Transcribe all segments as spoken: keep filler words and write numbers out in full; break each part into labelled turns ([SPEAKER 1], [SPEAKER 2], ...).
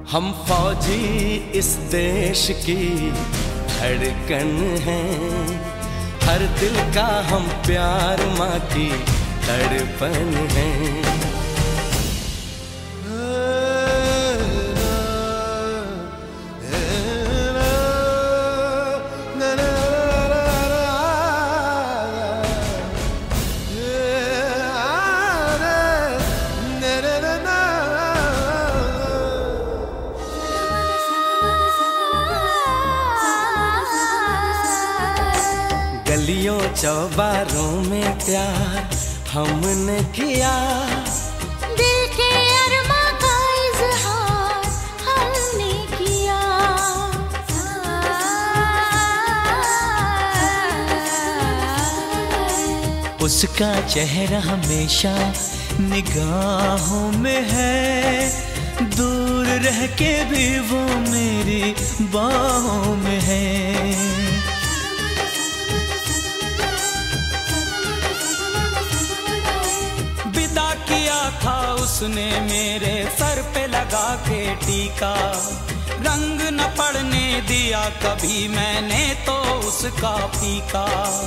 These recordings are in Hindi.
[SPEAKER 1] हम फौजी इस देश की धड़कन हैं, हर दिल का हम प्यार माँ की तड़पन हैं। गलियों चौबारों में प्यार हमने किया,
[SPEAKER 2] दिल के अरमा का इज़हार हमने किया।
[SPEAKER 3] उसका चेहरा हमेशा निगाहों में है, दूर रह के भी वो मेरी बाहों में है।
[SPEAKER 4] किया था उसने मेरे सर पे लगा के टीका, रंग न पड़ने दिया कभी मैंने तो उसका फीका।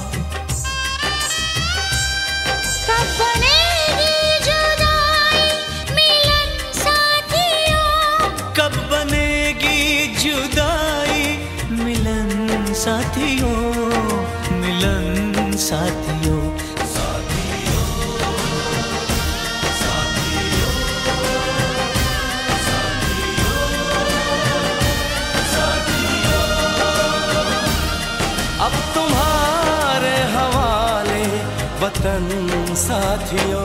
[SPEAKER 2] कब बनेगी जुदाई मिलन साथियों,
[SPEAKER 3] कब बनेगी जुदाई मिलन साथियों, मिलन साथियों।
[SPEAKER 1] अब तुम्हारे हवाले वतन साथियों।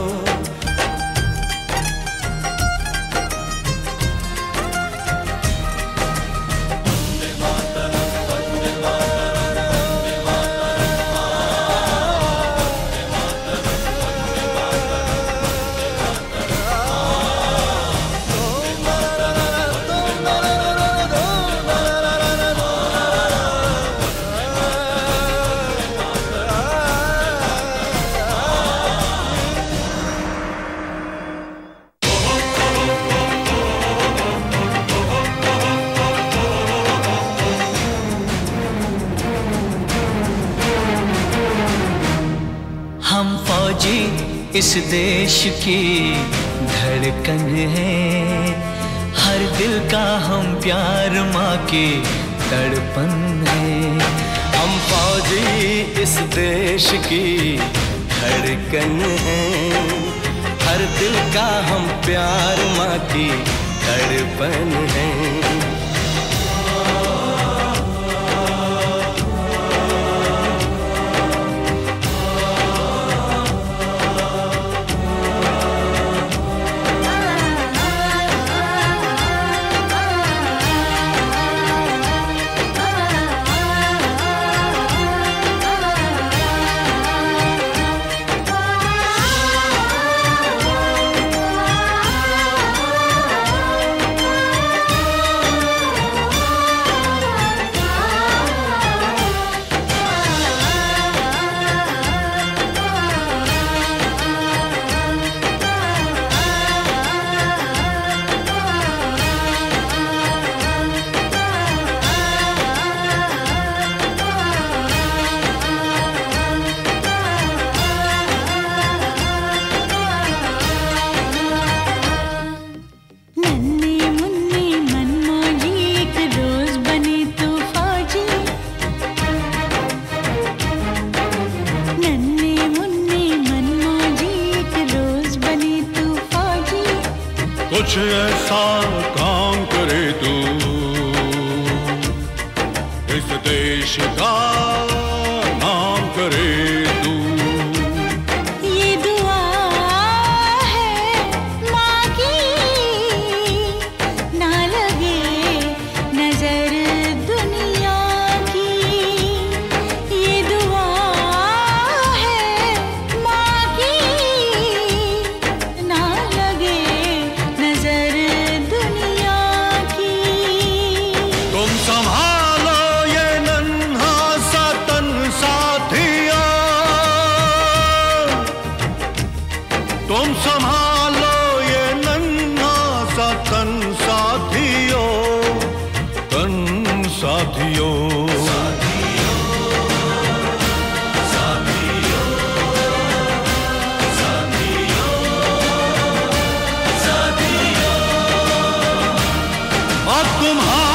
[SPEAKER 3] हम फौजी इस देश की धड़कन है, हर दिल का हम प्यार माँ की तड़पन है।
[SPEAKER 1] हम फौजी इस देश की धड़कन हैं, हर दिल का हम प्यार माँ की तड़पन हैं।
[SPEAKER 5] कुछ ऐसा काम करे तू इस देश का नाम करे तू।
[SPEAKER 2] ये दुआ है माँ की, ना लगे नजर दुनिया की। ये दुआ है माँ की, ना लगे नजर दुनिया की।
[SPEAKER 5] तुम संभालो ये नन्हा सा तन साथिया, तुम संभालो ये नन्हा सा तन साथियों। तुम्हारा